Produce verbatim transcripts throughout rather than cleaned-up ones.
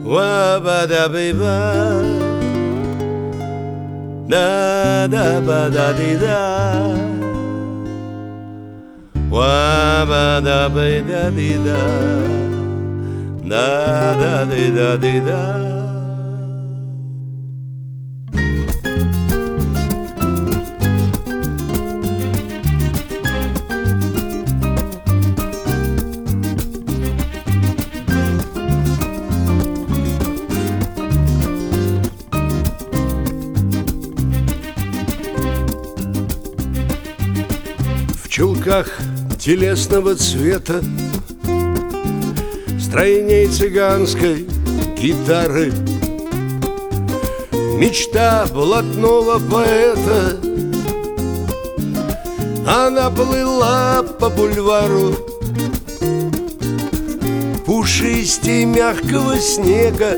Wa-ba-da-ba-ba, da-da-ba-da-di-da, wa-ba-da-ba-da-di-da, da-da-di-da-di-da. В чулках телесного цвета, стройней цыганской гитары, мечта блатного поэта. Она плыла по бульвару пушистей мягкого снега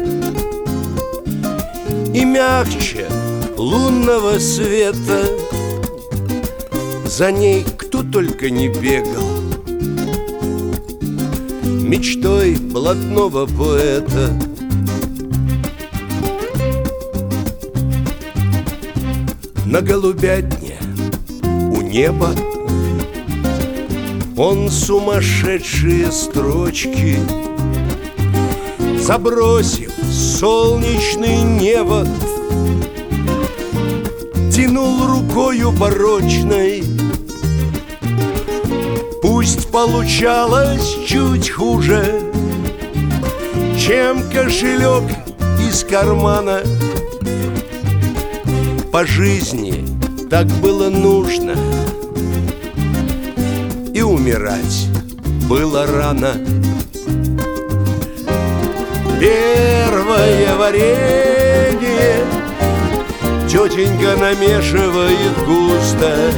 и мягче лунного света. За ней кто только не бегал, мечтой блатного поэта. На голубятне у неба он сумасшедшие строчки, забросив солнечный невод, тянул рукою порочной. Пусть получалось чуть хуже, чем кошелек из кармана. По жизни так было нужно, и умирать было рано. Первое варенье тетенька намешивает густо,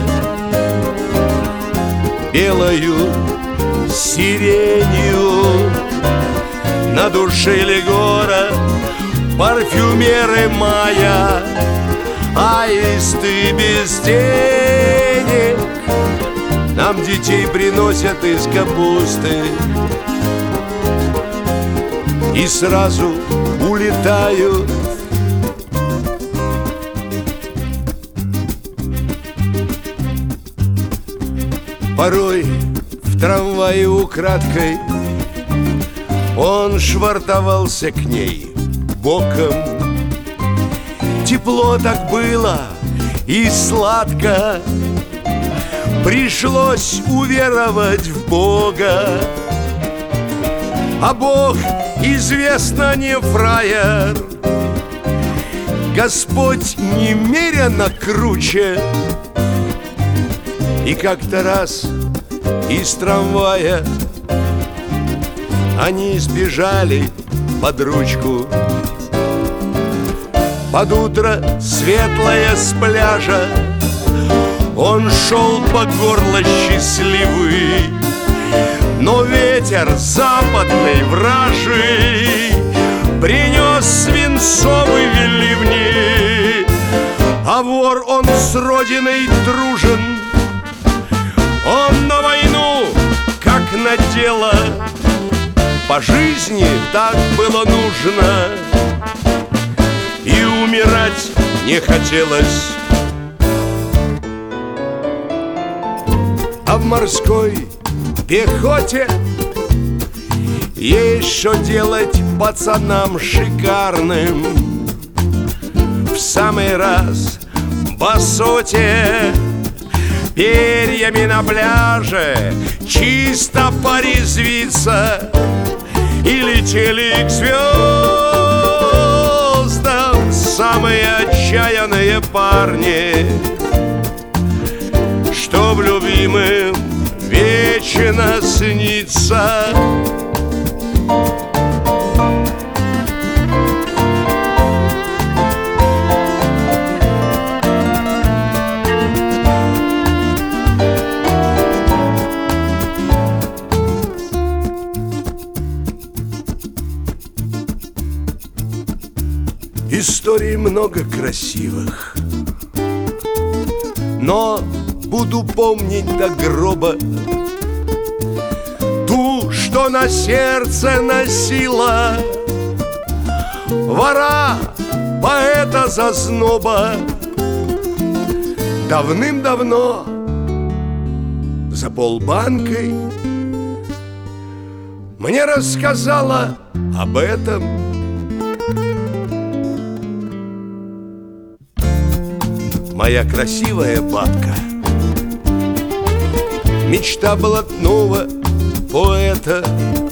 белою сиренью. На душе Легора парфюмеры мая, аисты без денег нам детей приносят из капусты и сразу улетают. Порой в трамвае украдкой он швартовался к ней боком. Тепло так было и сладко, пришлось уверовать в Бога. А Бог, известно, не фраер, Господь немерено круче. И как-то раз из трамвая они сбежали под ручку. Под утро светлое с пляжа он шел по горло счастливый, но ветер западный вражий принес свинцовые ливни. А вор он с родиной дружен, он на войну, как на дело. По жизни так было нужно, и умирать не хотелось. А в морской пехоте есть что делать пацанам шикарным. В самый раз басоте перьями на пляже чисто порезвиться, и летели к звездам самые отчаянные парни, что в любимым вечно снится. Историй много красивых, но буду помнить до гроба ту, что на сердце носила вора, поэта зазноба. Давным-давно за полбанкой мне рассказала об этом моя красивая бабка, мечта блатного поэта.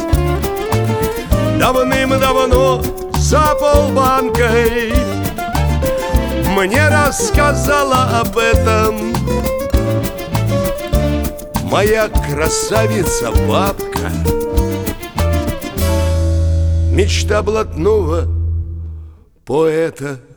Давным-давно за полбанкой мне рассказала об этом моя красавица-бабка, мечта блатного поэта.